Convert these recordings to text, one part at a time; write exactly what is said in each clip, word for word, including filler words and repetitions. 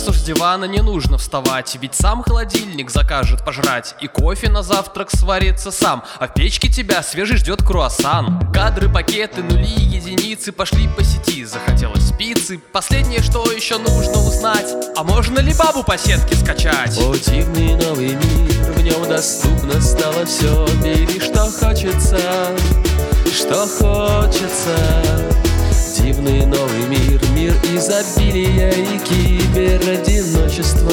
Раз уж с дивана не нужно вставать, ведь сам холодильник закажет пожрать, и кофе на завтрак сварится сам, а в печке тебя свежий ждет круассан. Кадры, пакеты, нули, единицы пошли по сети. Захотелось пиццы, последнее, что еще нужно узнать: а можно ли бабу по сетке скачать? О, дивный новый мир, в нем доступно стало все. Бери, что хочется, что хочется. Дивный новый мир, мир изобилия и киберодиночества.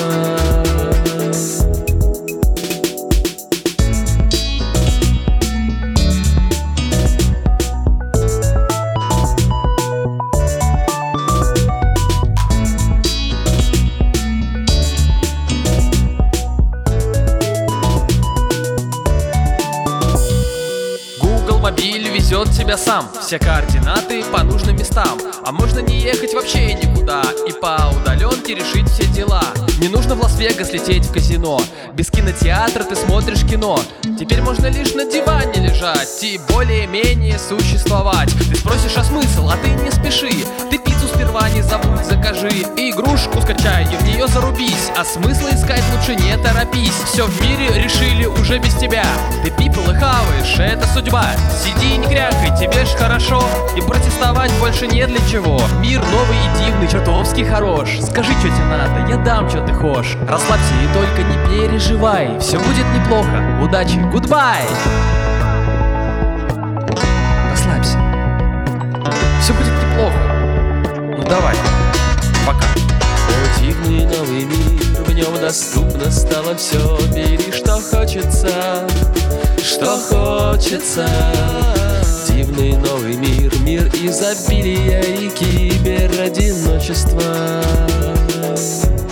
Мобиль везет тебя сам, все координаты по нужным местам. А можно не ехать вообще никуда и по удаленке решить все дела. Не нужно в Лас-Вегас лететь в казино, без кинотеатра ты смотришь кино. Теперь можно лишь на диване лежать и более-менее существовать. Ты спросишь, а смысл? А ты не спеши. Ты пиццу сперва не забудь, закажи, и игрушку скачай, и в нее зарубись. А смысла искать лучше не торопись. Все в мире решили уже без тебя. Ты пипл и хаваешь, это судьба. Сиди и не крякай, тебе ж хорошо, и протестовать больше не для чего. Мир новый и дивный, чертовски хорош. Скажи, что тебе надо, я дам, что ты хочешь. Расслабься и только не переживай, все будет неплохо, удачи, гудбай. Расслабься, все будет неплохо. Ну давай, пока. О, дивный новый мир, в нем доступно стало все. Бери, что хочется, что хочется. Дивный новый мир, мир изобилия и киберодиночества.